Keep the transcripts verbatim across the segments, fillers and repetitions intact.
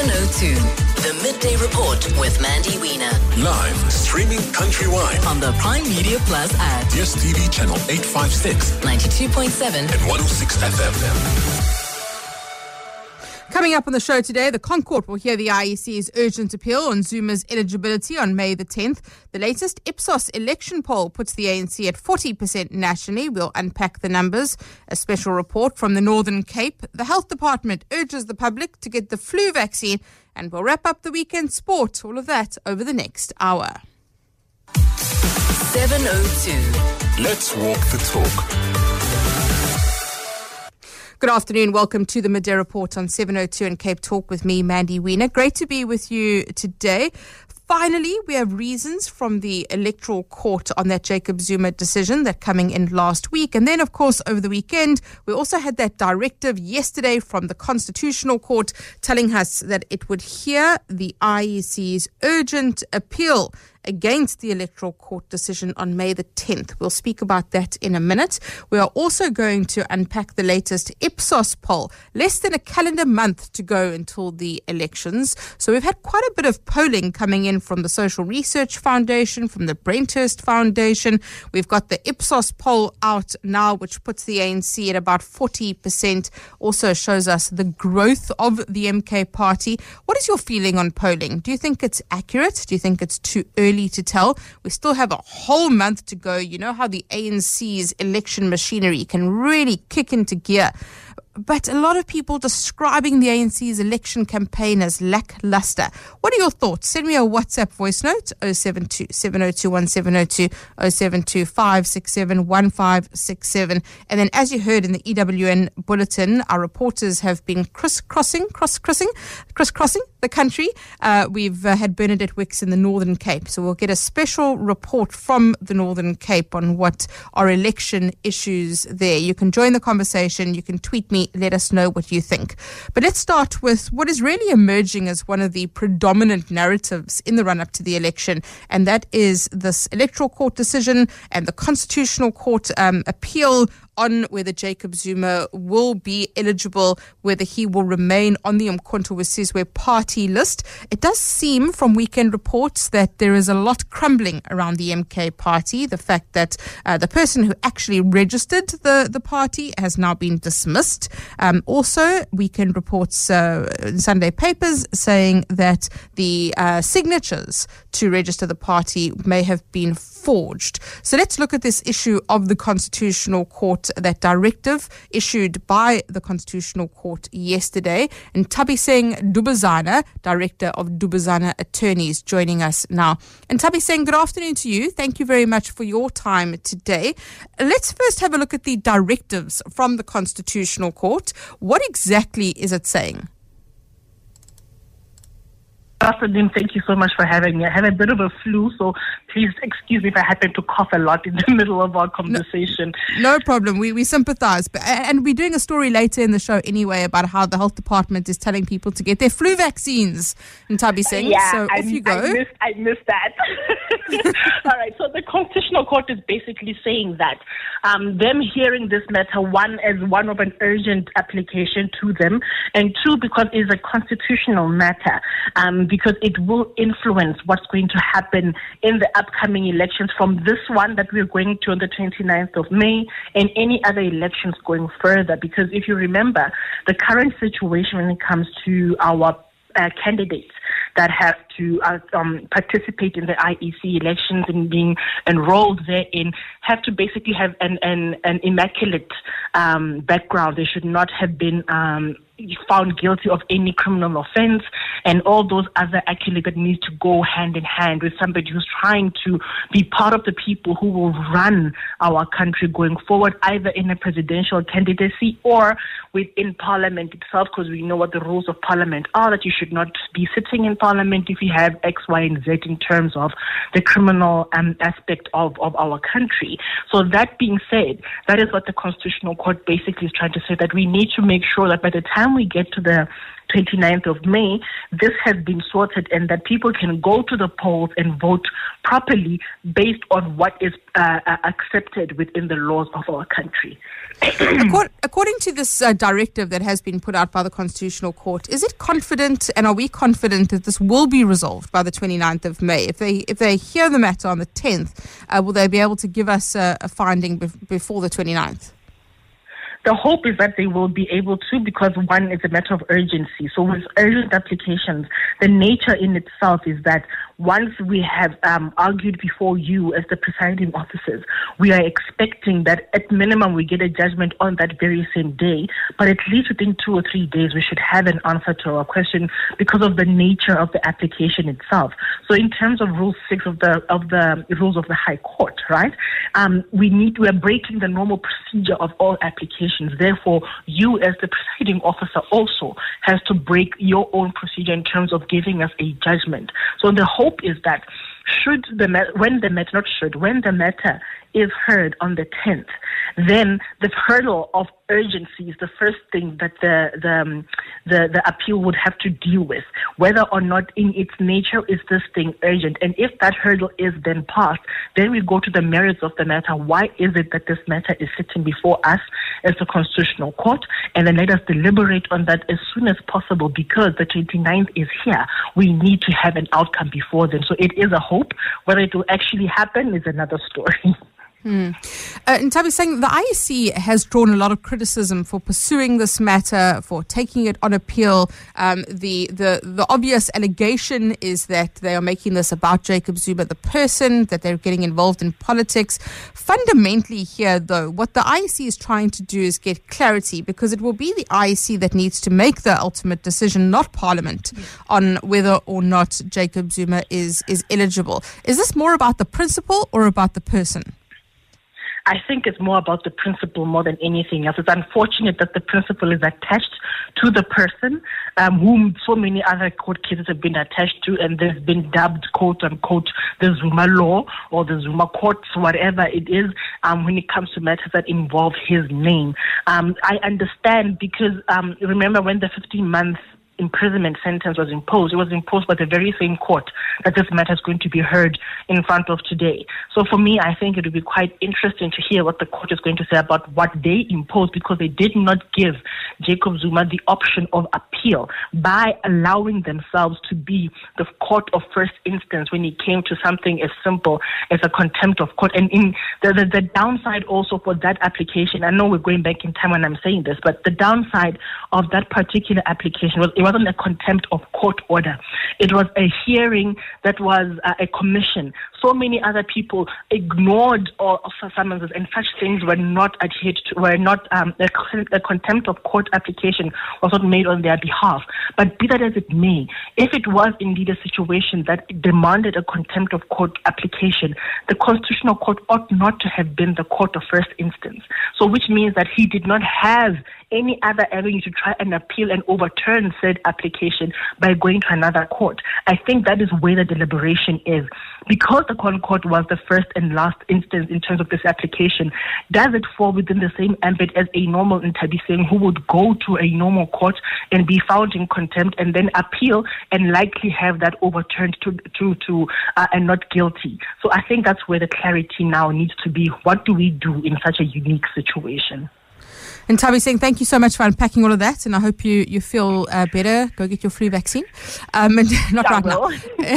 seven oh two, the Midday Report with Mandy Wiener. Live, streaming countrywide On the Prime Media Plus app. D S T V channel eight fifty-six ninety-two point seven and one oh six F M. Coming up on the show today, the Concourt will hear the I E C's urgent appeal on Zuma's eligibility on May the tenth. The latest Ipsos election poll puts the A N C at forty percent nationally. We'll unpack the numbers. A special report from the Northern Cape. The Health Department urges the public to get the flu vaccine. And we'll wrap up the weekend sport. All of that over the next hour. seven oh two. Let's walk the talk. Good afternoon. Welcome to the Midday Report on seven oh two and Cape Talk with me, Mandy Wiener. Great to be with you today. Finally, we have reasons from the Electoral Court on that Jacob Zuma decision that coming in last week. And then, of course, over the weekend, we also had that directive yesterday from the Constitutional Court telling us that it would hear the I E C's urgent appeal against the Electoral Court decision on May the tenth. We'll speak about that in a minute. We are also going to unpack the latest Ipsos poll. Less than a calendar month to go until the elections. So we've had quite a bit of polling coming in from the Social Research Foundation, from the Brenthurst Foundation. We've got the Ipsos poll out now, which puts the A N C at about forty percent. Also shows us the growth of the M K party. What is your feeling on polling? Do you think it's accurate? Do you think it's too early to tell? We still have a whole month to go. You know how the A N C's election machinery can really kick into gear. But a lot of people describing the A N C's election campaign as lackluster. What are your thoughts? Send me a WhatsApp voice note, oh seven two, seven oh two, one seven oh two, oh seven two, five six seven, one five six seven. And then as you heard in the E W N bulletin, our reporters have been crisscrossing, cross-crossing, crisscrossing the country. Uh, we've uh, had Bernadette Wicks in the Northern Cape. So we'll get a special report from the Northern Cape on what are election issues there. You can join the conversation. You can tweet me. Let us know what you think. But let's start with what is really emerging as one of the predominant narratives in the run-up to the election, and that is this Electoral Court decision and the Constitutional Court um, appeal on whether Jacob Zuma will be eligible, whether he will remain on the Umkhonto weSizwe party list. It does seem from weekend reports that there is a lot crumbling around the M K party. The fact that uh, the person who actually registered the, the party has now been dismissed. Um, also, weekend reports uh, in Sunday papers saying that the uh, signatures to register the party may have been forged. So let's look at this issue of the Constitutional Court, that directive issued by the Constitutional Court yesterday. And Thabiseng Dubuzana, Director of Dubuzana Attorneys, joining us now. And Thabiseng, good afternoon to you. Thank you very much for your time today. Let's first have a look at the directives from the Constitutional Court. What exactly is it saying? Good afternoon. Thank you so much for having me. I have a bit of a flu, so please excuse me if I happen to cough a lot in the middle of our conversation. No, no problem. We we sympathize. But, and we're doing a story later in the show anyway about how the health department is telling people to get their flu vaccines in Thabiseng. Yeah, so I, off you go. I missed, I missed that. All right. So the Constitutional Court is basically saying that um, them hearing this matter, one, as one of an urgent application to them, and two, because it's a constitutional matter. Um, because it will influence what's going to happen in the upcoming elections, from this one that we're going to on the twenty-ninth of May and any other elections going further. Because if you remember, the current situation when it comes to our uh, candidates that have to uh, um, participate in the I E C elections and being enrolled therein have to basically have an, an, an immaculate um, background. They should not have been um, found guilty of any criminal offense, and all those other accolades that need to go hand in hand with somebody who's trying to be part of the people who will run our country going forward, either in a presidential candidacy or within Parliament itself, because we know what the rules of Parliament are, that you should not be sitting in Parliament if you have X, Y, and Z in terms of the criminal um, aspect of, of our country. So that being said, that is what the Constitutional Court basically is trying to say, that we need to make sure that by the time we get to the twenty-ninth of May, this has been sorted and that people can go to the polls and vote properly based on what is uh, accepted within the laws of our country. According, according to this uh, directive that has been put out by the Constitutional Court, is it confident, and are we confident that this will be resolved by the twenty-ninth of May? If they if they hear the matter on the tenth, uh, will they be able to give us a, a finding bef- before the twenty-ninth? The hope is that they will be able to, because one, it's a matter of urgency. So with urgent applications, the nature in itself is that once we have um, argued before you as the presiding officers, we are expecting that at minimum we get a judgment on that very same day, but at least within two or three days we should have an answer to our question because of the nature of the application itself. So in terms of Rule six of the of the rules of the High Court, right, um, we need we are breaking the normal procedure of all applications. Therefore, you as the presiding officer also has to break your own procedure in terms of giving us a judgment. So the hope is that should the when the matter not should when the matter is heard on the tenth, then the hurdle of urgency is the first thing that the the, um, the the appeal would have to deal with, whether or not in its nature is this thing urgent. And if that hurdle is then passed, then we go to the merits of the matter. Why is it that this matter is sitting before us as the Constitutional Court? And then let us deliberate on that as soon as possible, because the twenty-ninth is here. We need to have an outcome before then. So it is a hope. Whether it will actually happen is another story. Hmm. Uh, Ntabi saying the I E C has drawn a lot of criticism for pursuing this matter, for taking it on appeal. Um, the, the the obvious allegation is that they are making this about Jacob Zuma, the person, that they're getting involved in politics. Fundamentally here, though, what the I E C is trying to do is get clarity, because it will be the I E C that needs to make the ultimate decision, not Parliament, on whether or not Jacob Zuma is, is eligible. Is this more about the principle or about the person? I think it's more about the principle more than anything else. It's unfortunate that the principle is attached to the person, um, whom so many other court cases have been attached to, and there's been dubbed, quote unquote, the Zuma law or the Zuma courts, whatever it is, um, when it comes to matters that involve his name. Um, I understand because, um, remember when the fifteen months imprisonment sentence was imposed, it was imposed by the very same court that this matter is going to be heard in front of today. So for me, I think it would be quite interesting to hear what the court is going to say about what they imposed, because they did not give Jacob Zuma the option of appeal by allowing themselves to be the court of first instance when it came to something as simple as a contempt of court. And in the, the, the downside also for that application, I know we're going back in time when I'm saying this, but the downside of that particular application was it wasn't a contempt of court order. It was a hearing that was uh, a commission. So many other people ignored all of the summonses, and such things were not adhered to, were not, um, a, a contempt of court application was not made on their behalf. But be that as it may, if it was indeed a situation that demanded a contempt of court application, the Constitutional Court ought not to have been the court of first instance. So which means that he did not have any other avenue to try and appeal and overturn said application by going to another court. I think that is where the deliberation is. Because the Crown Court was the first and last instance in terms of this application, does it fall within the same ambit as a normal Ntabi Singh who would go to a normal court and be found in contempt and then appeal and likely have that overturned to to, to uh, and not guilty? So I think that's where the clarity now needs to be. What do we do in such a unique situation? And Ntabi Singh, thank you so much for unpacking all of that, and I hope you, you feel uh, better. Go get your flu vaccine. Um, and not right now.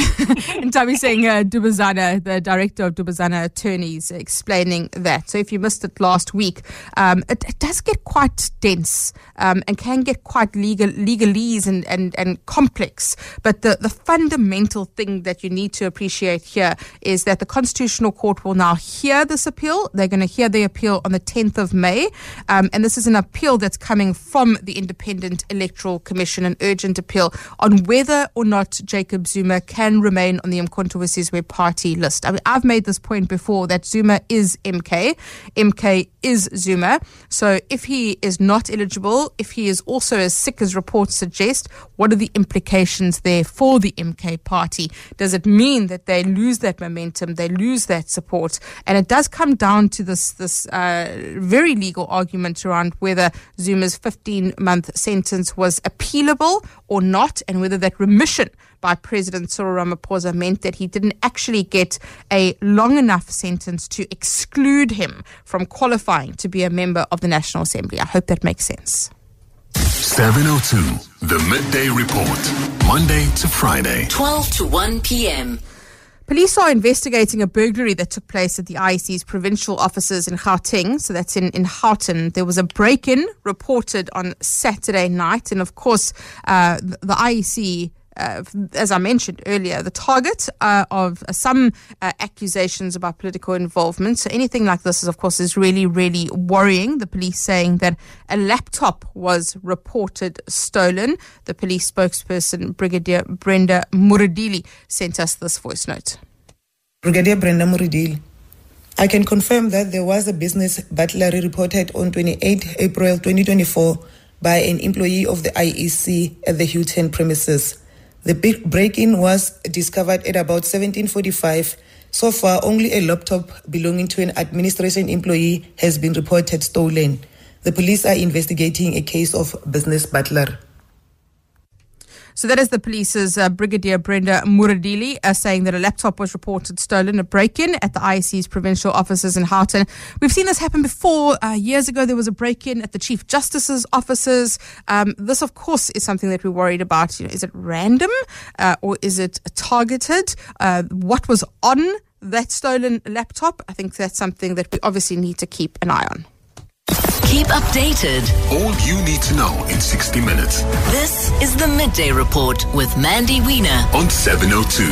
And Ntabi Singh, uh, Dubuzana, the director of Dubuzana Attorneys, explaining that. So if you missed it last week, um, it, it does get quite dense um, and can get quite legal, legalese and, and, and complex. But the, the fundamental thing that you need to appreciate here is that the Constitutional Court will now hear this appeal. They're going to hear the appeal on the tenth of May. Um, and this is an appeal that's coming from the Independent Electoral Commission, an urgent appeal on whether or not Jacob Zuma can remain on the Umkhonto we Sizwe party list. I mean, I've made this point before that Zuma is M K. M K is Zuma. So if he is not eligible, if he is also as sick as reports suggest, what are the implications there for the M K party? Does it mean that they lose that momentum, they lose that support? And it does come down to this, this uh, very legal argument around around whether Zuma's fifteen-month sentence was appealable or not, and whether that remission by President Cyril Ramaphosa meant that he didn't actually get a long enough sentence to exclude him from qualifying to be a member of the National Assembly. I hope that makes sense. seven oh two, the Midday Report, Monday to Friday. twelve to one p.m. Police are investigating a burglary that took place at the I E C's provincial offices in Gauteng. So that's in, in Gauteng. There was a break-in reported on Saturday night. And of course, uh, the, the I E C, Uh, as I mentioned earlier, the target uh, of uh, some uh, accusations about political involvement. So anything like this, is, of course, is really, really worrying. The police saying that a laptop was reported stolen. The police spokesperson, Brigadier Brenda Muridili, sent us this voice note. Brigadier Brenda Muridili, I can confirm that there was a business burglary reported on twenty-eighth of April twenty twenty-four by an employee of the I E C at the Houghton premises. The big break-in was discovered at about seventeen forty-five. So far, only a laptop belonging to an administration employee has been reported stolen. The police are investigating a case of business burglary. So that is the police's uh, Brigadier Brenda Muridili uh, saying that a laptop was reported stolen, a break-in at the I E C's provincial offices in Gauteng. We've seen this happen before. Uh, years ago, there was a break-in at the Chief Justice's offices. Um, this, of course, is something that we're worried about. You know, is it random uh, or is it targeted? Uh, what was on that stolen laptop? I think that's something that we obviously need to keep an eye on. Keep updated. All you need to know in sixty minutes This is the Midday Report with Mandy Wiener. on seven oh two.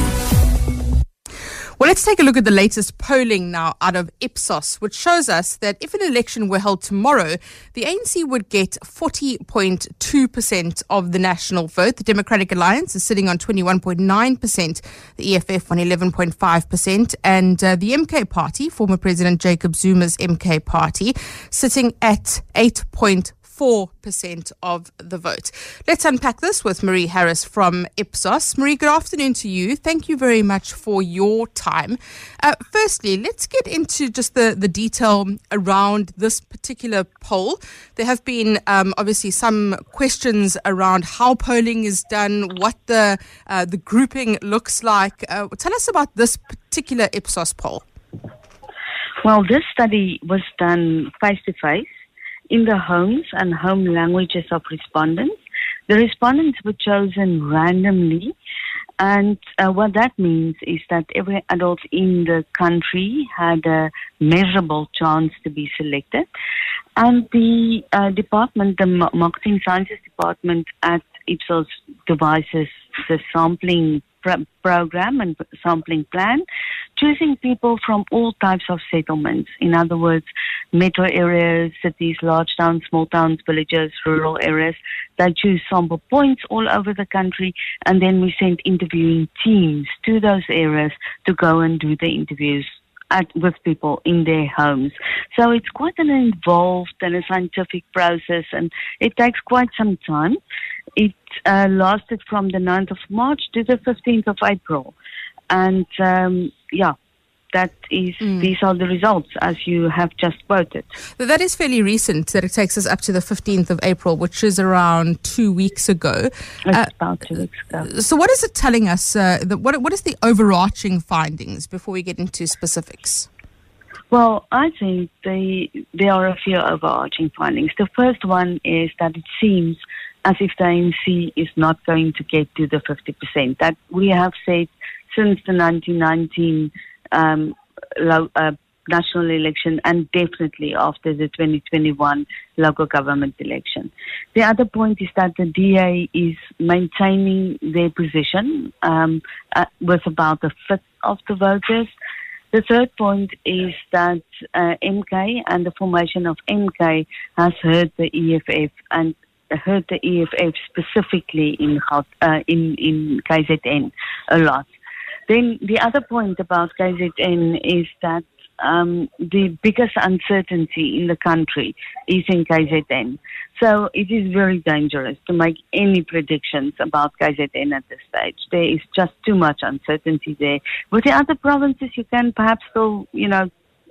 Well, let's take a look at the latest polling now out of Ipsos, which shows us that if an election were held tomorrow, the A N C would get forty point two percent of the national vote. The Democratic Alliance is sitting on twenty-one point nine percent, the E F F on eleven point five percent, and uh, the M K Party, former President Jacob Zuma's M K Party, sitting at eight point four percent of the vote. Let's unpack this with Marie Harris from Ipsos. Marie, good afternoon to you. Thank you very much for your time. Uh, firstly, let's get into just the, the detail around this particular poll. There have been um, obviously some questions around how polling is done, what the uh, the grouping looks like. Uh, tell us about this particular Ipsos poll. Well, this study was done face-to-face in the homes and home languages of respondents. The respondents were chosen randomly, and uh, what that means is that every adult in the country had a measurable chance to be selected. And the uh, department, the Marketing Sciences department at Ipsos devises the sampling pr- program and sampling plan, choosing people from all types of settlements. In other words, metro areas, cities, large towns, small towns, villages, rural areas. They choose sample points all over the country, and then we send interviewing teams to those areas to go and do the interviews at, with people in their homes. So it's quite an involved and a scientific process, and it takes quite some time. It uh, lasted from the ninth of March to the fifteenth of April. And, um, yeah, that is, mm. these are the results, as you have just quoted. That is fairly recent, that it takes us up to the fifteenth of April, which is around two weeks ago. It's uh, about two weeks ago. So what is it telling us? Uh, the, what, what is the overarching findings before we get into specifics? Well, I think they, there are a few overarching findings. The first one is that it seems as if the A N C is not going to get to the fifty percent. That we have said since the nineteen nineteen um, lo- uh, national election, and definitely after the twenty twenty-one local government election. The other point is that the D A is maintaining their position um, uh, with about a fifth of the voters. The third point is that uh, M K and the formation of M K has hurt the E F F and hurt the E F F specifically in uh, in in K Z N a lot. Then the other point about K Z N is that um, the biggest uncertainty in the country is in K Z N. So it is very dangerous to make any predictions about K Z N at this stage. There is just too much uncertainty there. With the other provinces, you can perhaps still, you know,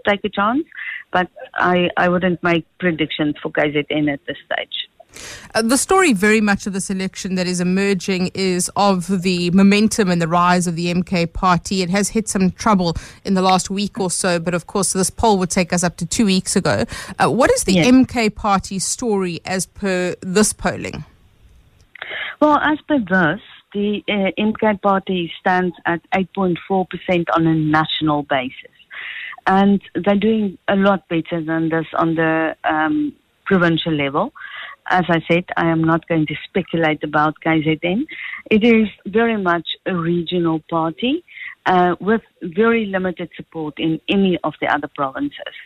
take a chance, but I, I wouldn't make predictions for K Z N at this stage. Uh, the story very much of this election that is emerging is of the momentum and the rise of the M K party. It has hit some trouble in the last week or so, but of course this poll would take us up to two weeks ago. Uh, what is the yes. M K party story as per this polling? Well, as per this, the uh, M K party stands at eight point four percent on a national basis. And they're doing a lot better than this on the um, provincial level. As I said, I am not going to speculate about K Z N. It is very much a regional party uh, with very limited support in any of the other provinces.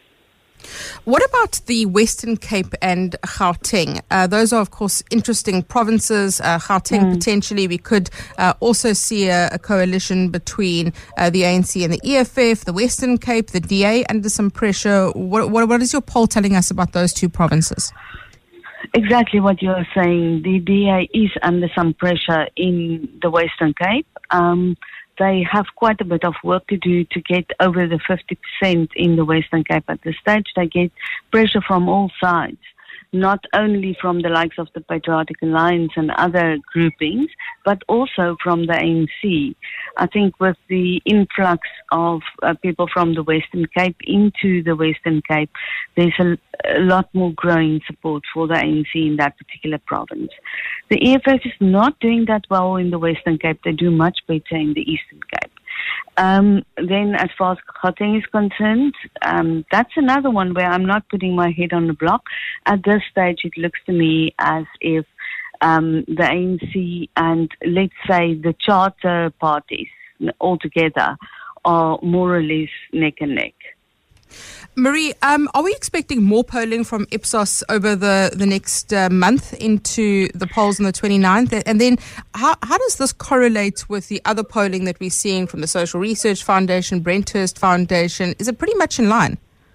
What about the Western Cape and Gauteng? Uh, those are, of course, interesting provinces. Uh, Gauteng, mm. potentially, we could uh, also see a, a coalition between uh, the A N C and the E F F, the Western Cape, the D A under some pressure. What, what, what is your poll telling us about those two provinces? Exactly what you're saying. The D A is under some pressure in the Western Cape. Um, they have quite a bit of work to do to get over the fifty percent in the Western Cape at this stage. They get pressure from all sides, not only from the likes of the Patriotic Alliance and other groupings, but also from the A N C. I think with the influx of uh, people from the Western Cape into the Western Cape, there's a, a lot more growing support for the A N C in that particular province. The E F F is not doing that well in the Western Cape. They do much better in the Eastern Cape. Um, then as far as Gauteng is concerned, um, that's another one where I'm not putting my head on the block. At this stage, it looks to me as if um, the A N C and, let's say, the charter parties altogether are more or less neck and neck. Marie, um, are we expecting more polling from Ipsos over the, the next uh, month into the polls on the twenty-ninth? And then how, how does this correlate with the other polling that we're seeing from the Social Research Foundation, Brenthurst Foundation? Is it pretty much in line?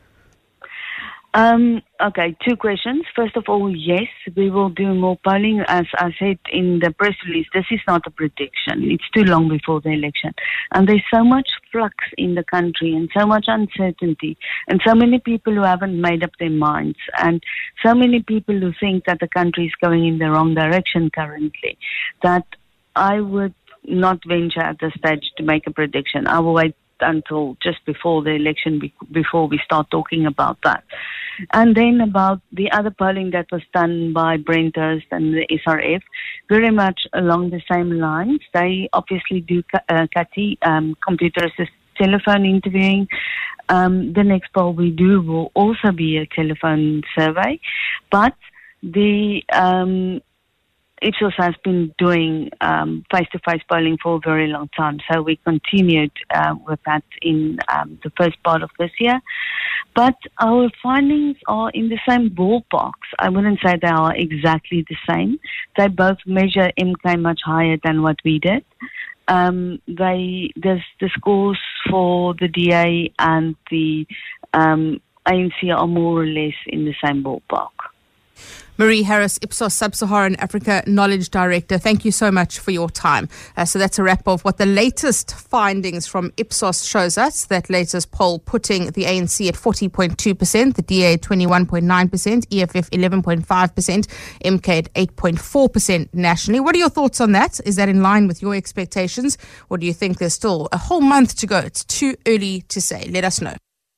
Um, okay, two questions. First of all, yes, we will do more polling. As I said in the press release, this is not a prediction. It's too long before the election. And there's so much flux in the country and so much uncertainty and so many people who haven't made up their minds and so many people who think that the country is going in the wrong direction currently that I would not venture at this stage to make a prediction. I will wait until just before the election, before we start talking about that. And then about the other polling that was done by Brenthurst and the S R F, very much along the same lines. They obviously do uh, C A T I, um, computer-assisted telephone interviewing. Um, the next poll we do will also be a telephone survey. But the um, Ipsos has been doing um, face-to-face polling for a very long time, so we continued uh, with that in um, the first part of this year. But our findings are in the same ballparks. I wouldn't say they are exactly the same. They both measure M K much higher than what we did. Um, they the, the scores for the D A and the um, A N C are more or less in the same ballpark. Marie Harris, Ipsos Sub-Saharan Africa Knowledge Director, thank you so much for your time. Uh, so that's a wrap of what the latest findings from Ipsos shows us. That latest poll putting the A N C at forty point two percent, the D A at twenty-one point nine percent, E F F eleven point five percent, M K at eight point four percent nationally. What are your thoughts on that? Is that in line with your expectations? Or do you think there's still a whole month to go? It's too early to say. Let us know.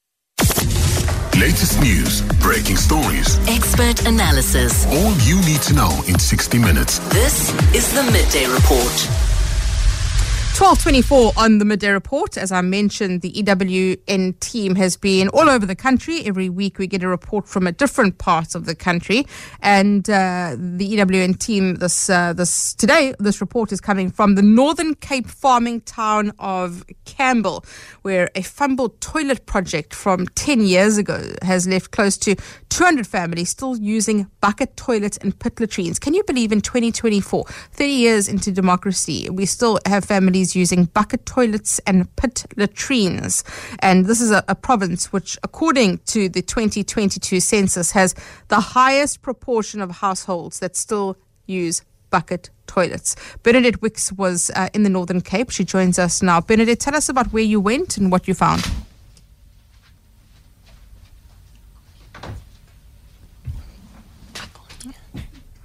Latest news, breaking stories, expert analysis. All you need to know in sixty minutes. This is the Midday Report. twelve twenty-four on the Midday Report. As I mentioned, the E W N team has been all over the country. Every week we get a report from a different part of the country. And uh, the E W N team, this uh, this today, this report is coming from the Northern Cape farming town of Campbell, where a fumbled toilet project from ten years ago has left close to two hundred families still using bucket toilets and pit latrines. Can you believe in twenty twenty-four, thirty years into democracy, we still have families using bucket toilets and pit latrines? And this is a, a province which, according to the twenty twenty-two census, has the highest proportion of households that still use bucket toilets. Bernadette Wicks was uh, in the Northern Cape. She joins us now. Bernadette, tell us about where you went and what you found. Well, Mandy, we went to the Northern Cape farming town of Campbell, where a fumbled toilet project from ten years ago has left close to two hundred families still using bucket toilets and pit latrines. And this is a, a province which, according to the twenty twenty-two census, has the highest proportion of households that still use bucket toilets. Bernadette, Wicks was uh, in the Northern Cape. She joins us now. Bernadette, tell us about where you went and what you found.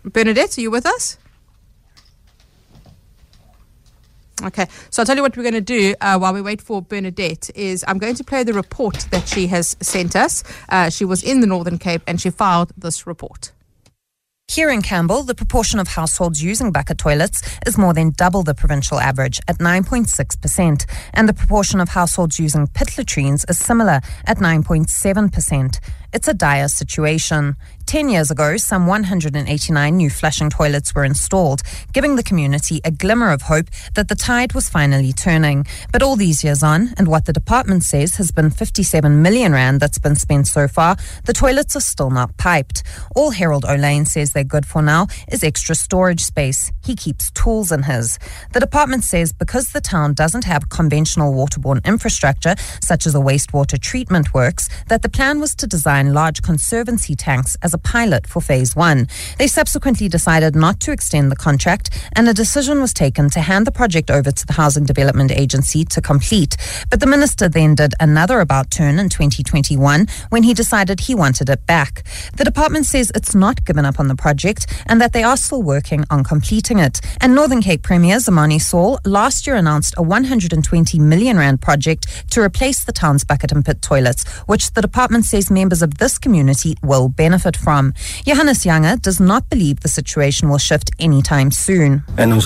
Bernadette, are you with us? Okay, so I'll tell you what we're going to do uh, while we wait for Bernadette is I'm going to play the report that she has sent us. Uh, she was in the Northern Cape and she filed this report. Here in Campbell, the proportion of households using bucket toilets is more than double the provincial average at nine point six percent, and the proportion of households using pit latrines is similar at nine point seven percent. It's a dire situation. Ten years ago, some one hundred eighty-nine new flushing toilets were installed, giving the community a glimmer of hope that the tide was finally turning. But all these years on, and what the department says has been fifty-seven million rand that's been spent so far, the toilets are still not piped. All Harold O'Lane says they're good for now is extra storage space. He keeps tools in his. The department says because the town doesn't have conventional waterborne infrastructure, such as a wastewater treatment works, that the plan was to design large conservancy tanks as a pilot for phase one. They subsequently decided not to extend the contract, and a decision was taken to hand the project over to the Housing Development Agency to complete. But the minister then did another about turn in twenty twenty-one when he decided he wanted it back. The department says it's not given up on the project and that they are still working on completing it. And Northern Cape Premier Zamani Saul last year announced a one hundred twenty million rand project to replace the town's bucket and pit toilets, which the department says members of this community will benefit from. Johannes Younger does not believe the situation will shift anytime soon.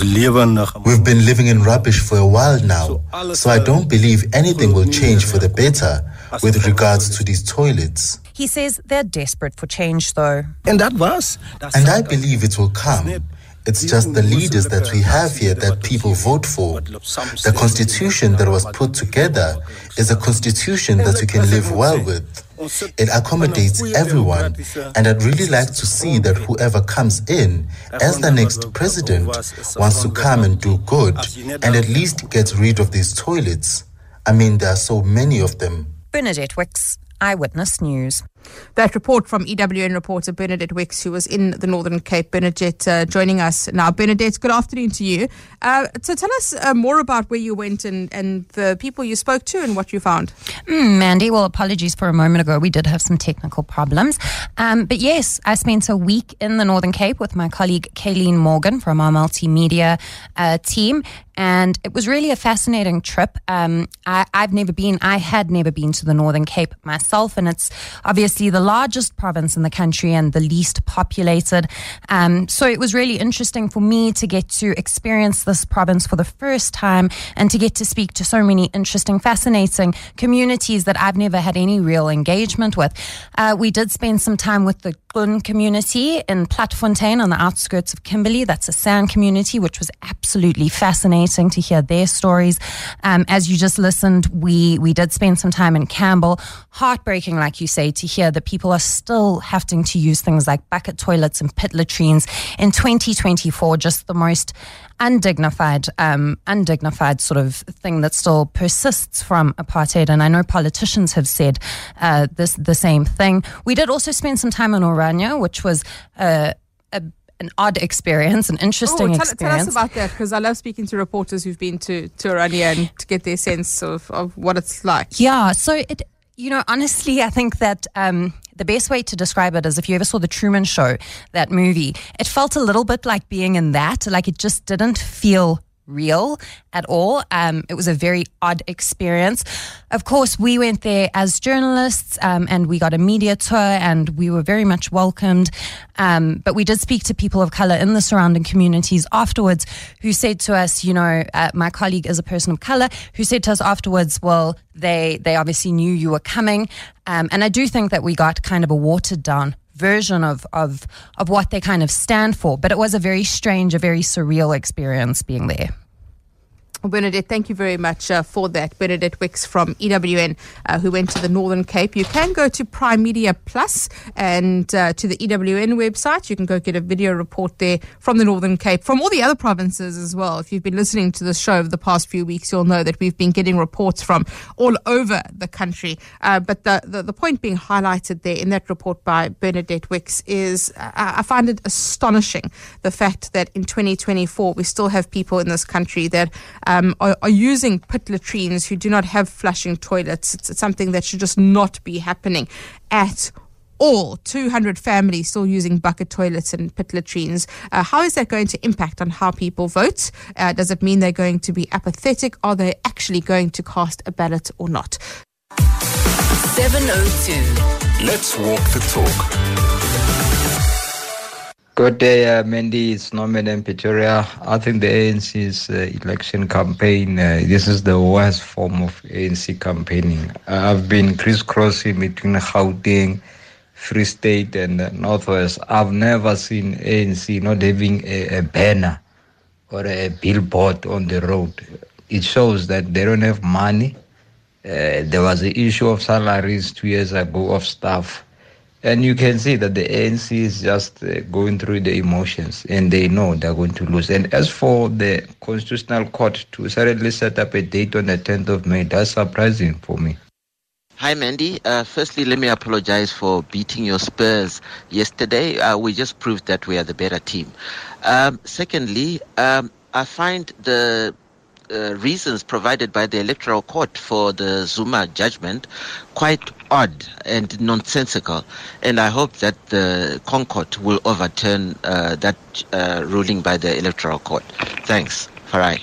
We've been living in rubbish for a while now, so I don't believe anything will change for the better with regards to these toilets. He says they're desperate for change though. And that was? And I believe it will come. It's just the leaders that we have here that people vote for. The constitution that was put together is a constitution that we can live well with. It accommodates everyone, and I'd really like to see that whoever comes in as the next president wants to come and do good and at least get rid of these toilets. I mean, there are so many of them. Bernadette Wicks, Eyewitness News. That report from E W N reporter Bernadette Wicks, who was in the Northern Cape. Bernadette uh, joining us now. Bernadette, good afternoon to you. Uh, so tell us uh, more about where you went and, and the people you spoke to and what you found. Mm, Mandy, well, apologies for a moment ago. We did have some technical problems. Um, but yes, I spent a week in the Northern Cape with my colleague Kayleen Morgan from our multimedia uh, team. And it was really a fascinating trip. Um, I, I've never been, I had never been to the Northern Cape myself, and it's obviously the largest province in the country and the least populated. Um, so it was really interesting for me to get to experience this province for the first time and to get to speak to so many interesting, fascinating communities that I've never had any real engagement with. Uh, we did spend some time with the Gun community in Platfontein on the outskirts of Kimberley. That's a San community, which was absolutely fascinating to hear their stories. Um, as you just listened, we, we did spend some time in Campbell. Heartbreaking, like you say, to hear that people are still having to use things like bucket toilets and pit latrines in twenty twenty-four, just the most undignified, um, undignified sort of thing that still persists from apartheid. And I know politicians have said uh, this the same thing. We did also spend some time in Orania, which was uh, a an odd experience, an interesting oh, tell, experience. Tell us about that, because I love speaking to reporters who've been to, to Orania and to get their sense of, of what it's like. Yeah, so it, you know, honestly, I think that um, the best way to describe it is if you ever saw The Truman Show, that movie, it felt a little bit like being in that, like it just didn't feel real at all. Um, it was a very odd experience. Of course, we went there as journalists um, and we got a media tour and we were very much welcomed. Um, but we did speak to people of color in the surrounding communities afterwards who said to us, you know, uh, my colleague is a person of color who said to us afterwards, well, they, they obviously knew you were coming. Um, and I do think that we got kind of a watered down version of, of of what they kind of stand for. But it was a very strange, a very surreal experience being there. Bernadette, thank you very much uh, for that. Bernadette Wicks from E W N, uh, who went to the Northern Cape. You can go to Prime Media Plus and uh, to the E W N website. You can go get a video report there from the Northern Cape, from all the other provinces as well. If you've been listening to this show over the past few weeks, you'll know that we've been getting reports from all over the country. Uh, but the, the, the point being highlighted there in that report by Bernadette Wicks is, uh, I find it astonishing, the fact that in twenty twenty-four, we still have people in this country that Um, are, are using pit latrines who do not have flushing toilets. It's, it's something that should just not be happening at all two hundred families still using bucket toilets and pit latrines. Uh, how is that going to impact on how people vote? Uh, does it mean they're going to be apathetic? Are they actually going to cast a ballot or not? seven oh two. Let's walk the talk. Good day, uh, Mandy. It's Norman in Pretoria. I think the A N C's uh, election campaign, uh, this is the worst form of A N C campaigning. Uh, I've been crisscrossing between Gauteng, Free State and uh, Northwest. I've never seen A N C not having a, a banner or a billboard on the road. It shows that they don't have money. Uh, there was an issue of salaries two years ago of staff. And you can see that the A N C is just uh, going through the emotions, and they know they're going to lose. And as for the Constitutional Court to suddenly set up a date on the tenth of May, that's surprising for me. Hi, Mandy. Uh, firstly, let me apologize for beating your Spurs yesterday. Uh, we just proved that we are the better team. Um, secondly, um, I find the uh, reasons provided by the Electoral Court for the Zuma judgment quite odd and nonsensical. And I hope that the Concord will overturn uh, that uh, ruling by the Electoral Court. Thanks. Farai.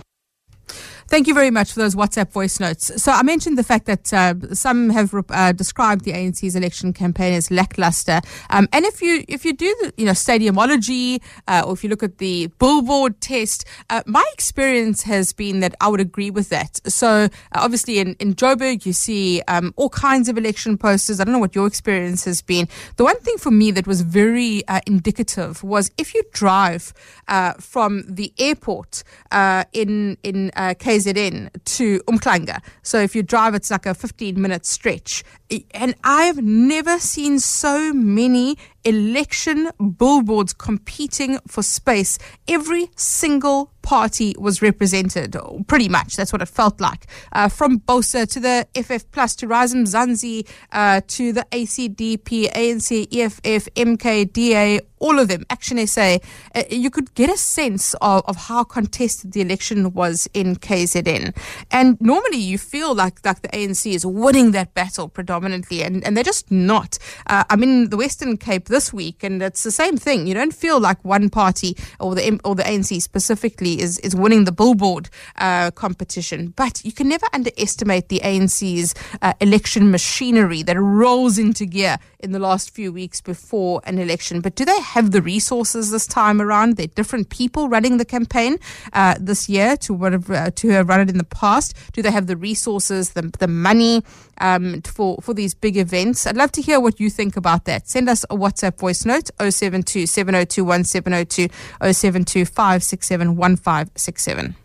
Thank you very much for those WhatsApp voice notes. So I mentioned the fact that uh, some have uh, described the A N C's election campaign as lackluster. Um, and if you if you do the you know stadiumology uh, or if you look at the billboard test, uh, my experience has been that I would agree with that. So uh, obviously in, in Joburg you see um, all kinds of election posters. I don't know what your experience has been. The one thing for me that was very uh, indicative was if you drive uh, from the airport uh, in in uh, K Z N to Umhlanga. So if you drive, it's like a fifteen minute stretch. And I've never seen so many election billboards competing for space. Every single party was represented, pretty much. That's what it felt like. Uh, from BOSA to the F F Plus to Rise Mzansi uh, to the A C D P, A N C, E F F, M K, D A, all of them, Action S A. Uh, you could get a sense of, of how contested the election was in K Z N. And normally you feel like, like the A N C is winning that battle predominantly, and, and they're just not. Uh, I'm in the Western Cape this week, and it's the same thing. You don't feel like one party or the or the A N C specifically is, is winning the billboard uh, competition. But you can never underestimate the A N C's uh, election machinery that rolls into gear in the last few weeks before an election. But do they have the resources this time around? They're different people running the campaign uh, this year to what have, uh, to have run it in the past. Do they have the resources, the, the money um, for, for these big events? I'd love to hear what you think about that. Send us a WhatsApp voice note, oh seven two, seven oh two, one seven oh two, oh seven two, five six seven, one five six seven.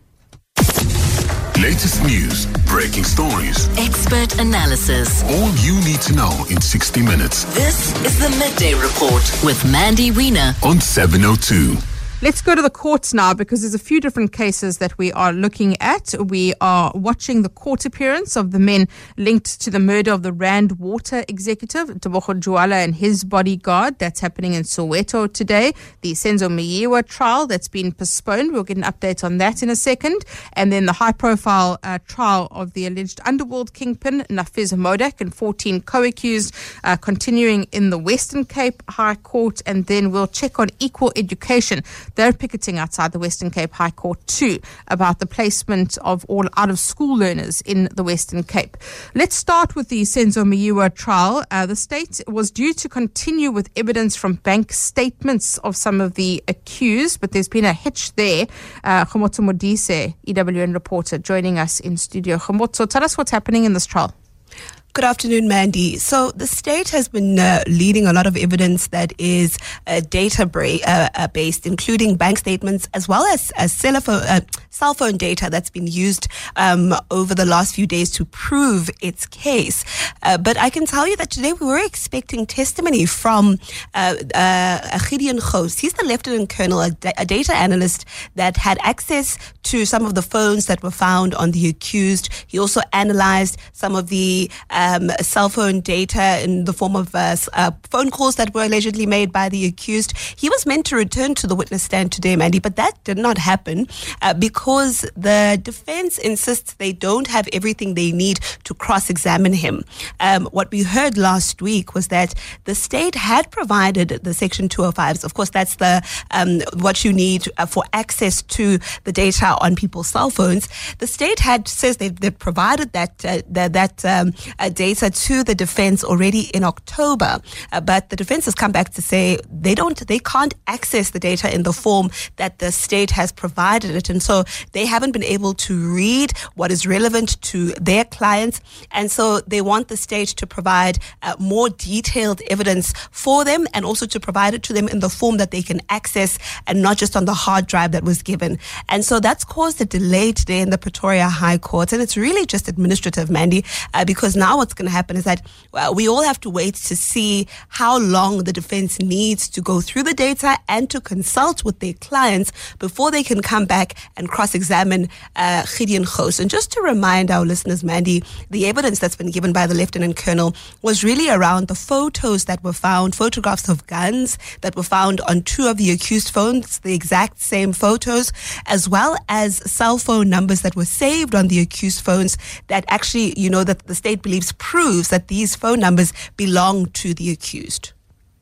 Latest news, breaking stories, expert analysis. All you need to know in sixty minutes. This is the Midday Report with Mandy Wiener on seven oh two. Let's go to the courts now, because there's a few different cases that we are looking at. We are watching the court appearance of the men linked to the murder of the Rand Water executive, Tebogo Juala, and his bodyguard. That's happening in Soweto today. The Senzo Meyiwa trial that's been postponed. We'll get an update on that in a second. And then the high-profile uh, trial of the alleged underworld kingpin, Nafiz Modak, and fourteen co-accused, uh, continuing in the Western Cape High Court. And then we'll check on equal education. They're picketing outside the Western Cape High Court too about the placement of all out-of-school learners in the Western Cape. Let's start with the Senzo Meyiwa trial. Uh, the state was due to continue with evidence from bank statements of some of the accused, but there's been a hitch there. Uh, Khomotso Modise, E W N reporter, joining us in studio. Khomotso, tell us what's happening in this trial. Good afternoon, Mandy. So the state has been uh, leading a lot of evidence that is uh, data bra- uh, uh, based, including bank statements as well as, as cell, phone, uh, cell phone data that's been used um, over the last few days to prove its case. Uh, but I can tell you that today we were expecting testimony from uh, uh, Gideon Ghost. He's the lieutenant colonel, a, da- a data analyst that had access to some of the phones that were found on the accused. He also analyzed some of the uh, um, cell phone data in the form of uh, uh, phone calls that were allegedly made by the accused. He was meant to return to the witness stand today, Mandy, but that did not happen uh, because the defense insists they don't have everything they need to cross-examine him. Um, what we heard last week was that the state had provided the Section two oh fives. Of course, that's the um, what you need uh, for access to the data on people's cell phones. The state had says they've, they've provided that uh, that, that um, uh, data to the defense already in October, uh, but the defense has come back to say they don't, they can't access the data in the form that the state has provided it, and so they haven't been able to read what is relevant to their clients, and so they want the state to provide uh, more detailed evidence for them, and also to provide it to them in the form that they can access, and not just on the hard drive that was given. And so that's caused a delay today in the Pretoria High Court, and it's really just administrative, Mandy, uh, because now what's going to happen is that uh, we all have to wait to see how long the defense needs to go through the data and to consult with their clients before they can come back and cross-examine uh, Gideon Gous. And just to remind our listeners, Mandy, the evidence that's been given by the Lieutenant Colonel was really around the photos that were found, photographs of guns that were found on two of the accused phones, the exact same photos, as well as cell phone numbers that were saved on the accused phones that actually, you know, that the state believes proves that these phone numbers belong to the accused.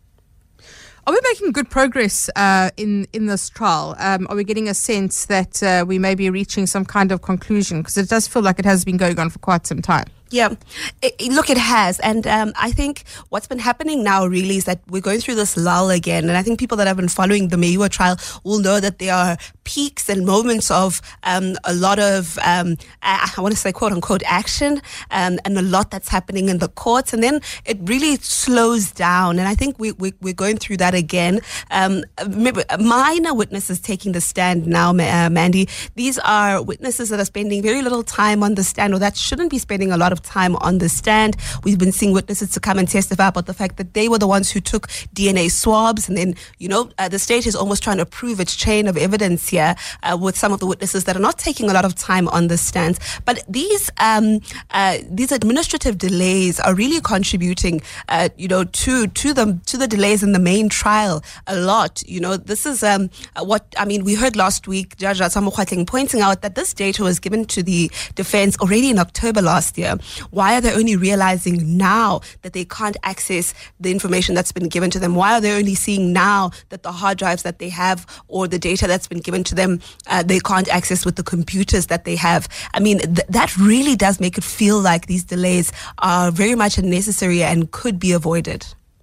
Are we making good progress uh, in, in this trial? Um, are we getting a sense that uh, we may be reaching some kind of conclusion? Because it does feel like it has been going on for quite some time. Yeah, it, it, look, it has. And um, I think what's been happening now really is that we're going through this lull again. And I think people that have been following the Meyiwa trial will know that there are peaks and moments of um, a lot of, um, I, I want to say quote unquote action, um, and a lot that's happening in the courts. And then it really slows down. And I think we, we, we're going through that again. Um, remember, minor witnesses taking the stand now, uh, Mandy. These are witnesses that are spending very little time on the stand, or that shouldn't be spending a lot of time on the stand. We've been seeing witnesses to come and testify about the fact that they were the ones who took D N A swabs, and then, you know, uh, the state is almost trying to prove its chain of evidence here uh, with some of the witnesses that are not taking a lot of time on the stands. But these um, uh, these administrative delays are really contributing, uh, you know, to to the to the delays in the main trial a lot. You know, this is um, what I mean. We heard last week Judge Ratsamo Kgatling pointing out that this data was given to the defense already in October last year. Why are they only realizing now that they can't access the information that's been given to them? Why are they only seeing now that the hard drives that they have, or the data that's been given to them, uh, they can't access with the computers that they have? I mean, th- that really does make it feel like these delays are very much unnecessary and could be avoided.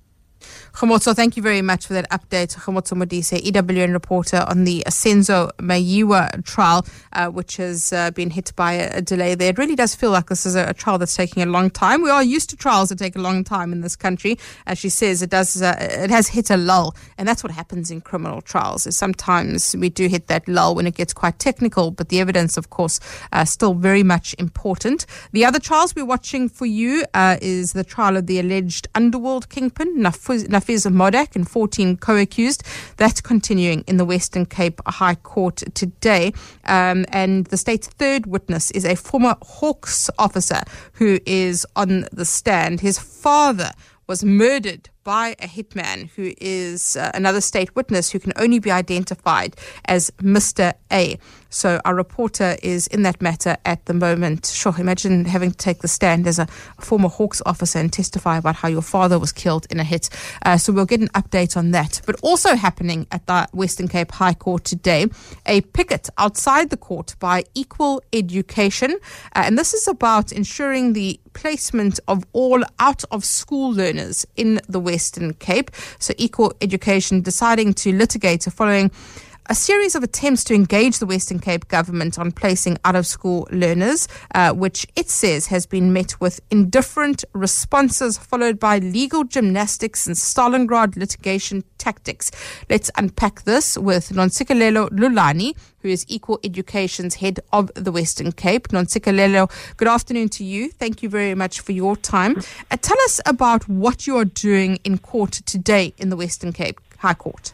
Khomotso, thank you very much for that update. Khomotso Modise, E W N reporter on the Senzo Meyiwa trial, uh, which has uh, been hit by a, a delay there. It really does feel like this is a, a trial that's taking a long time. We are used to trials that take a long time in this country. As she says, it does. Uh, it has hit a lull, and that's what happens in criminal trials. Is sometimes we do hit that lull when it gets quite technical, but the evidence, of course, uh, still very much important. The other trials we're watching for you uh, is the trial of the alleged underworld kingpin, Nafuz, Nafuz Hafiz Modak and fourteen co-accused. That's continuing in the Western Cape High Court today. Um, and the state's third witness is a former Hawks officer who is on the stand. His father was murdered by a hitman who is uh, another state witness who can only be identified as Mister A. So our reporter is in that matter at the moment. Sure, imagine having to take the stand as a former Hawks officer and testify about how your father was killed in a hit. Uh, so we'll get an update on that. But also happening at the Western Cape High Court today, a picket outside the court by Equal Education. Uh, and this is about ensuring the placement of all out-of-school learners in the Western Cape. So Equal Education deciding to litigate following a series of attempts to engage the Western Cape government on placing out-of-school learners, uh, which it says has been met with indifferent responses, followed by legal gymnastics and Stalingrad litigation tactics. Let's unpack this with Nontsikelelo Lulani, who is Equal Education's head of the Western Cape. Nontsikelelo, good afternoon to you. Thank you very much for your time. Uh, tell us about what you are doing in court today in the Western Cape High Court.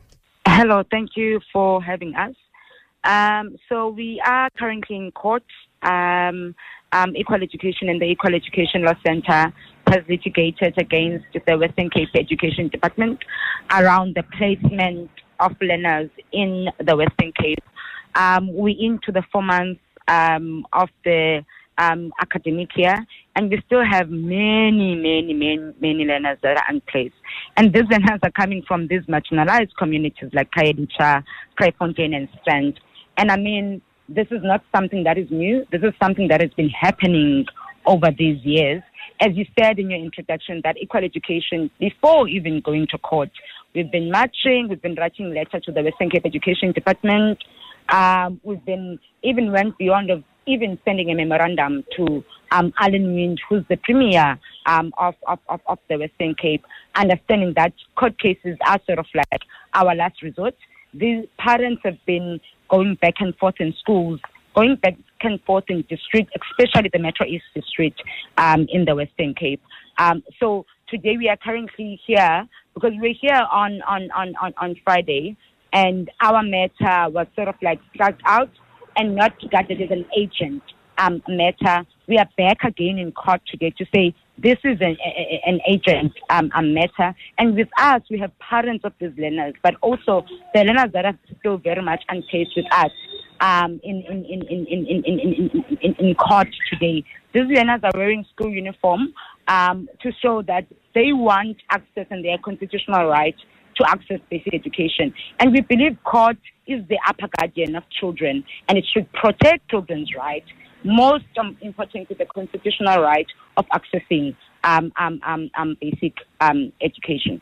Hello, thank you for having us. Um, so we are currently in court. Um, um, Equal Education and the Equal Education Law Center has litigated against the Western Cape Education Department around the placement of learners in the Western Cape. Um, we're into the four months um, of the um, academic year, and we still have many, many, many, many learners that are unplaced. And these learners are coming from these marginalized communities like Khayelitsha, Kraaifontein, and Strand. And I mean, this is not something that is new. This is something that has been happening over these years. As you said in your introduction, that equal education, before even going to court, we've been marching, we've been writing letters to the Western Cape Education Department. Um, we've been even went beyond of even sending a memorandum to um, Alan Wind, who's the premier um, of, of, of, of the Western Cape, understanding that court cases are sort of like our last resort. These parents have been going back and forth in schools, going back and forth in district, especially the Metro East district um, in the Western Cape. Um, so today we are currently here because we're here on, on, on, on, on Friday, and our matter was sort of like flagged out and not regarded as an agent um, matter. We are back again in court today to say this is an, a, an agent um, a matter. And with us, we have parents of these learners, but also the learners that are still very much unplaced with us um, in, in, in, in, in, in, in, in, in court today. These learners are wearing school uniform um, to show that they want access and their constitutional right to access basic education. And we believe court is the upper guardian of children, and it should protect children's rights, most um, importantly the constitutional right of accessing um, um, um, um, basic um, education.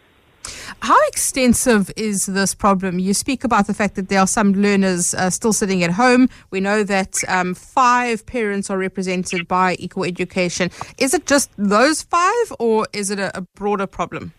How extensive is this problem? You speak about the fact that there are some learners uh, still sitting at home. We know that um, five parents are represented by Equal Education. Is it just those five, or is it a, a broader problem?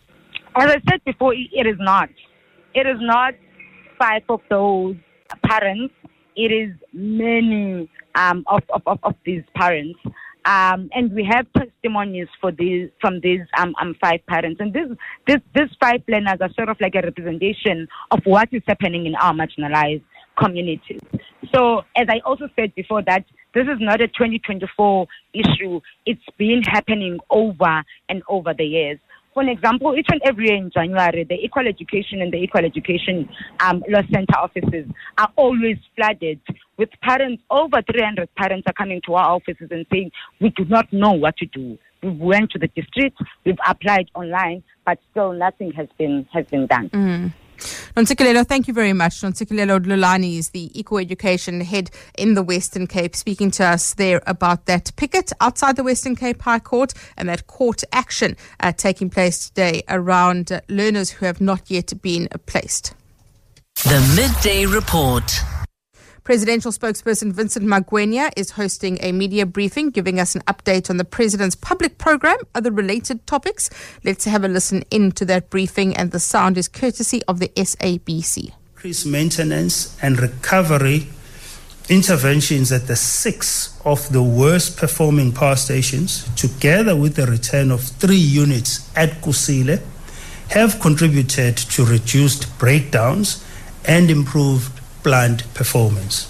As I said before, it is not. It is not five of those parents. It is many um, of, of, of these parents. Um, and we have testimonies for these, from these um, um, five parents. And this, this, these five learners are sort of like a representation of what is happening in our marginalized communities. So, as I also said before, that this is not a twenty twenty-four issue. It's been happening over and over the years. For an example, each and every year in January, the Equal Education and the Equal Education um, Law Center offices are always flooded with parents. Over three hundred parents are coming to our offices and saying, we do not know what to do. We went to the district, we've applied online, but still nothing has been has been done. Mm. Nontsikelelo, thank you very much. Nontsikelelo Dlulani is the Equal Education head in the Western Cape, speaking to us there about that picket outside the Western Cape High Court and that court action uh, taking place today around uh, learners who have not yet been placed. The Midday Report. Presidential spokesperson Vincent Magwenya is hosting a media briefing, giving us an update on the president's public program, other related topics. Let's have a listen into that briefing, and the sound is courtesy of the S A B C. Increase maintenance and recovery interventions at the six of the worst performing power stations, together with the return of three units at Kusile, have contributed to reduced breakdowns and improved plant performance.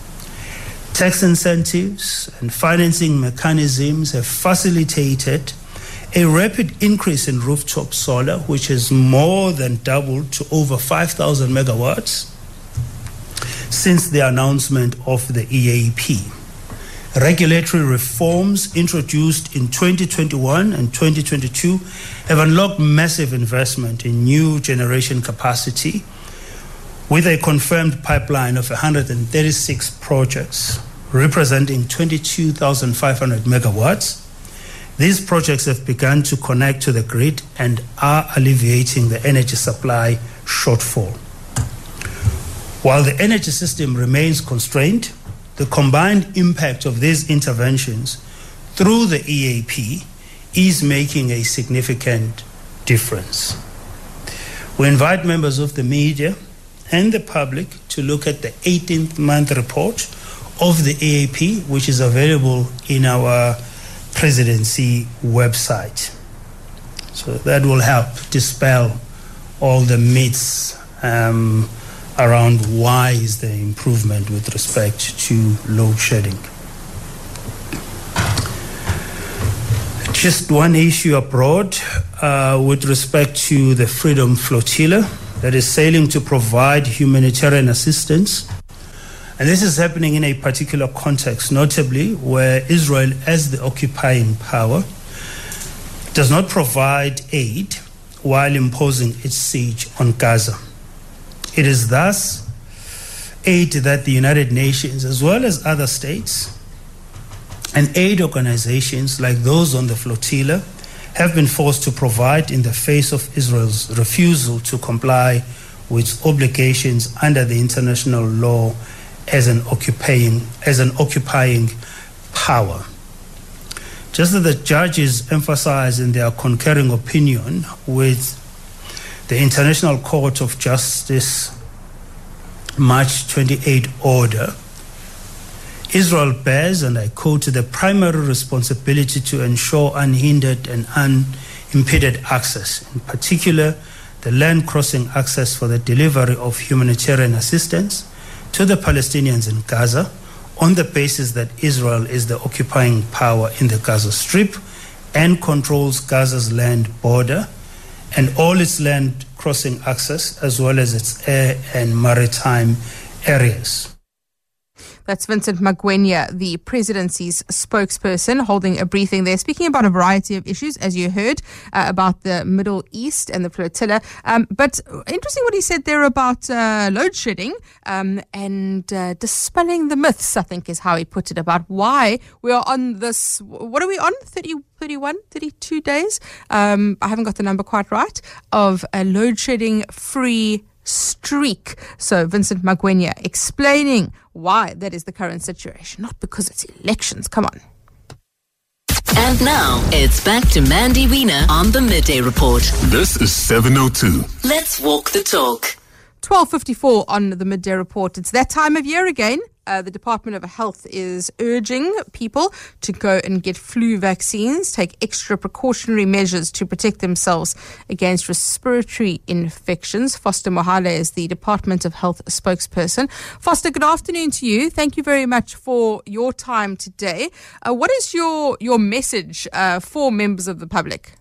Tax incentives and financing mechanisms have facilitated a rapid increase in rooftop solar, which has more than doubled to over five thousand megawatts since the announcement of the E A P. Regulatory reforms introduced in twenty twenty-one and twenty twenty-two have unlocked massive investment in new generation capacity, with a confirmed pipeline of one hundred thirty-six projects representing twenty-two thousand five hundred megawatts. These projects have begun to connect to the grid and are alleviating the energy supply shortfall. While the energy system remains constrained, the combined impact of these interventions through the E A P is making a significant difference. We invite members of the media and the public to look at the eighteenth month report of the E A P, which is available in our presidency website. So that will help dispel all the myths um, around why is the improvement with respect to load shedding. Just one issue abroad uh, with respect to the Freedom Flotilla that is sailing to provide humanitarian assistance. And this is happening in a particular context, notably where Israel, as the occupying power, does not provide aid while imposing its siege on Gaza. It is thus aid that the United Nations, as well as other states and aid organizations like those on the flotilla, have been forced to provide in the face of Israel's refusal to comply with its obligations under the international law as an occupying as an occupying power. Just as the judges emphasize in their concurring opinion with the International Court of Justice March twenty-eighth order, Israel bears, and I quote, the primary responsibility to ensure unhindered and unimpeded access, in particular the land crossing access for the delivery of humanitarian assistance to the Palestinians in Gaza, on the basis that Israel is the occupying power in the Gaza Strip and controls Gaza's land border and all its land crossing access, as well as its air and maritime areas. That's Vincent Magwenya, the presidency's spokesperson, holding a briefing there, speaking about a variety of issues, as you heard, uh, about the Middle East and the flotilla. Um, but interesting what he said there about uh, load shedding um, and uh, dispelling the myths, I think is how he put it, about why we are on this, what are we on, thirty, thirty-one, thirty-two days? Um, I haven't got the number quite right, of a load shedding free streak. So Vincent Magwenya explaining why that is the current situation, not because it's elections. Come on. And now it's back to Mandy Wiener on the Midday Report. This is seven oh two. Let's walk the talk. twelve fifty-four on the Midday Report. It's that time of year again. Uh, the Department of Health is urging people to go and get flu vaccines, take extra precautionary measures to protect themselves against respiratory infections. Foster Mohale is the Department of Health spokesperson. Foster, good afternoon to you. Thank you very much for your time today. Uh, what is your, your message uh, for members of the public?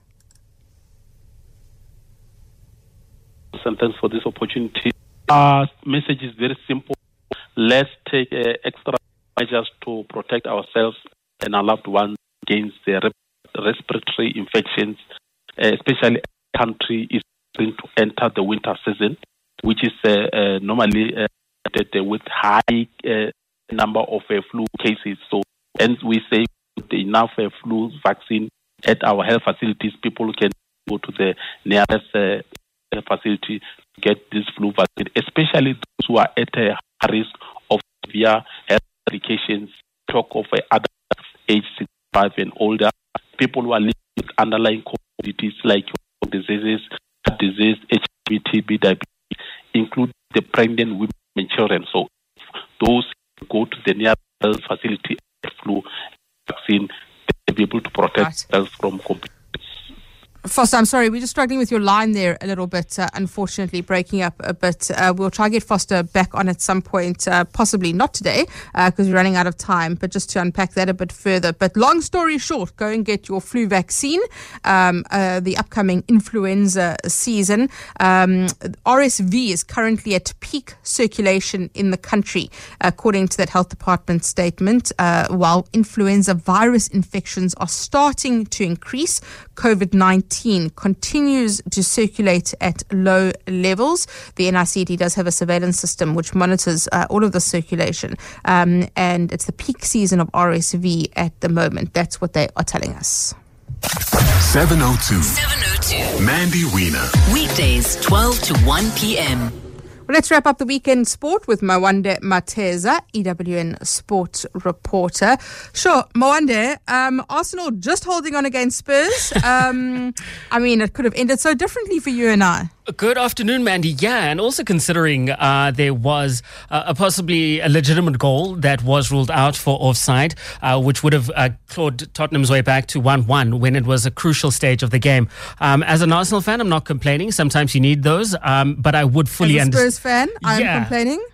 And thanks for this opportunity. Our message is very simple. Let's take uh, extra measures to protect ourselves and our loved ones against the rep- respiratory infections, uh, especially as the country is going to enter the winter season, which is uh, uh, normally uh, with high uh, number of uh, flu cases. So, and we say with enough uh, flu vaccine at our health facilities, people can go to the nearest uh, facility to get this flu vaccine, especially those who are at a risk of severe health complications, talk of uh, other age sixty-five and older, people who are living with underlying comorbidities like diseases, heart disease, H I V, T B, diabetes, including the pregnant women and children. So those who go to the nearest health facility flu vaccine, they'll be able to protect right. themselves from complications. Foster, I'm sorry, we're just struggling with your line there a little bit, uh, unfortunately, breaking up a bit. Uh, we'll try to get Foster back on at some point, uh, possibly not today, because uh, we're running out of time, but just to unpack that a bit further. But long story short, go and get your flu vaccine, um, uh, the upcoming influenza season. Um, R S V is currently at peak circulation in the country, according to that health department statement. Uh, while influenza virus infections are starting to increase, COVID nineteen continues to circulate at low levels. The N I C D does have a surveillance system which monitors uh, all of the circulation, um, and it's the peak season of R S V at the moment. That's what they are telling us. seven oh two. seven oh two. Mandy Wiener. Weekdays, twelve to one p.m. Well, let's wrap up the weekend sport with Mawande Mateza, E W N sports reporter. Sure, Mawande, um, Arsenal just holding on against Spurs. Um, I mean, it could have ended so differently for you and I. Good afternoon, Mandy. Yeah, and also considering uh, there was uh, a possibly a legitimate goal that was ruled out for offside, uh, which would have uh, clawed Tottenham's way back to one one when it was a crucial stage of the game. Um, as an Arsenal fan, I'm not complaining. Sometimes you need those, um, but I would fully understand. As a under- Spurs fan, I'm yeah. complaining.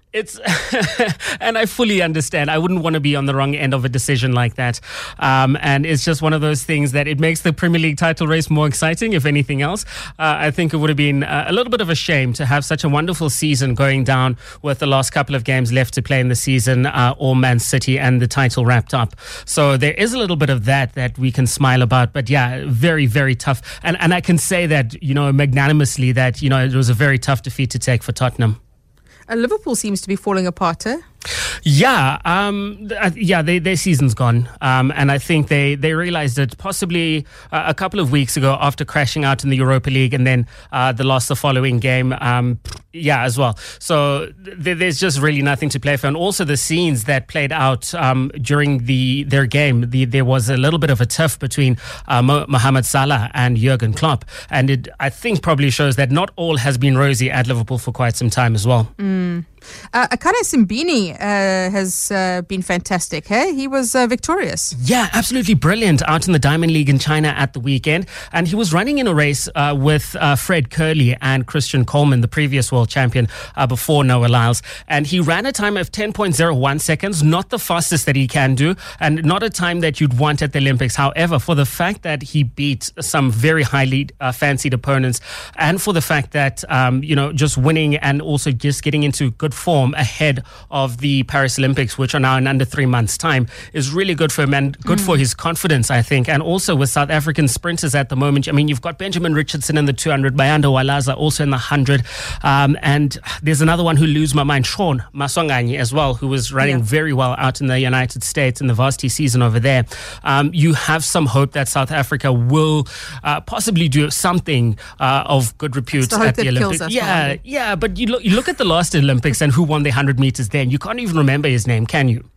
It's and I fully understand. I wouldn't want to be on the wrong end of a decision like that. Um, and it's just one of those things that it makes the Premier League title race more exciting, if anything else. Uh, I think it would have been uh, a little bit of a shame to have such a wonderful season going down with the last couple of games left to play in the season, uh, all Man City and the title wrapped up. So there is a little bit of that that we can smile about. But yeah, very, very tough. And, and I can say that, you know, magnanimously that, you know, it was a very tough defeat to take for Tottenham. Uh, Liverpool seems to be falling apart, eh? Yeah, um, th- yeah, they, their season's gone, um, and I think they, they realised it possibly uh, a couple of weeks ago after crashing out in the Europa League and then uh, the loss the following game, um, yeah, as well. So th- there's just really nothing to play for, and also the scenes that played out um, during the their game, the, there was a little bit of a tiff between uh, Mo- Mohamed Salah and Jurgen Klopp, and it I think probably shows that not all has been rosy at Liverpool for quite some time as well. Mm. Uh, Akane Simbini uh, has uh, been fantastic, hey? He was uh, victorious. Yeah, absolutely brilliant out in the Diamond League in China at the weekend. And he was running in a race uh, with uh, Fred Curley and Christian Coleman, the previous world champion, uh, before Noah Lyles. And he ran a time of ten point oh one seconds, not the fastest that he can do, and not a time that you'd want at the Olympics. However, for the fact that he beat some very highly uh, fancied opponents, and for the fact that, um, you know, just winning and also just getting into good form ahead of the Paris Olympics, which are now in under three months' time, is really good for him and good mm. for his confidence, I think. And also with South African sprinters at the moment, I mean, you've got Benjamin Richardson in the two hundred, Bayanda Walaza also in the one hundred. Um, and there's another one who loses my mind, Sean Maswanganyi as well, who was running yeah. very well out in the United States in the varsity season over there. Um, you have some hope that South Africa will uh, possibly do something uh, of good repute the at the Olympics. Yeah, well. yeah, but you look, you look at the last Olympics and who won the one hundred meters there, and you can't even remember his name, can you?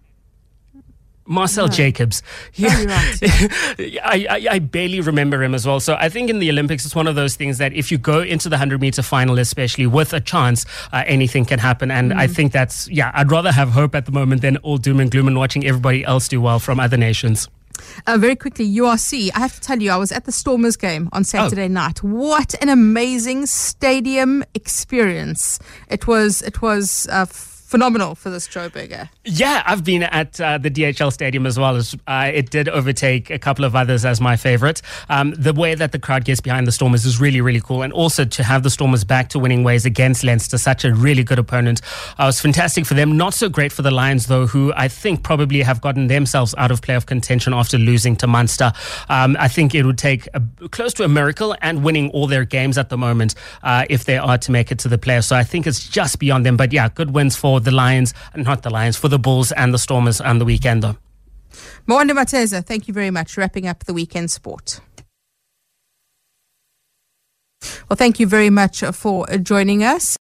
Marcel no. Jacobs. Yeah. Oh, right, yeah. I, I, I barely remember him as well. So I think in the Olympics, it's one of those things that if you go into the one hundred meter final, especially with a chance, uh, anything can happen. And mm. I think that's, yeah, I'd rather have hope at the moment than all doom and gloom and watching everybody else do well from other nations. Uh, very quickly, U R C. I have to tell you, I was at the Stormers game on Saturday oh. night. What an amazing stadium experience! It was. It was. Uh, Phenomenal for this Joburger. Yeah, I've been at uh, the D H L Stadium as well. As, uh, it did overtake a couple of others as my favorite. Um, the way that the crowd gets behind the Stormers is really, really cool. And also to have the Stormers back to winning ways against Leinster, such a really good opponent, uh, was fantastic for them. Not so great for the Lions, though, who I think probably have gotten themselves out of playoff contention after losing to Munster. Um, I think it would take a, close to a miracle and winning all their games at the moment uh, if they are to make it to the playoffs. So I think it's just beyond them. But yeah, good wins for the Lions, not the Lions, for the Bulls and the Stormers on the weekend, though. Mwanda Mateza, thank you very much. Wrapping up the weekend sport. Well, thank you very much for joining us.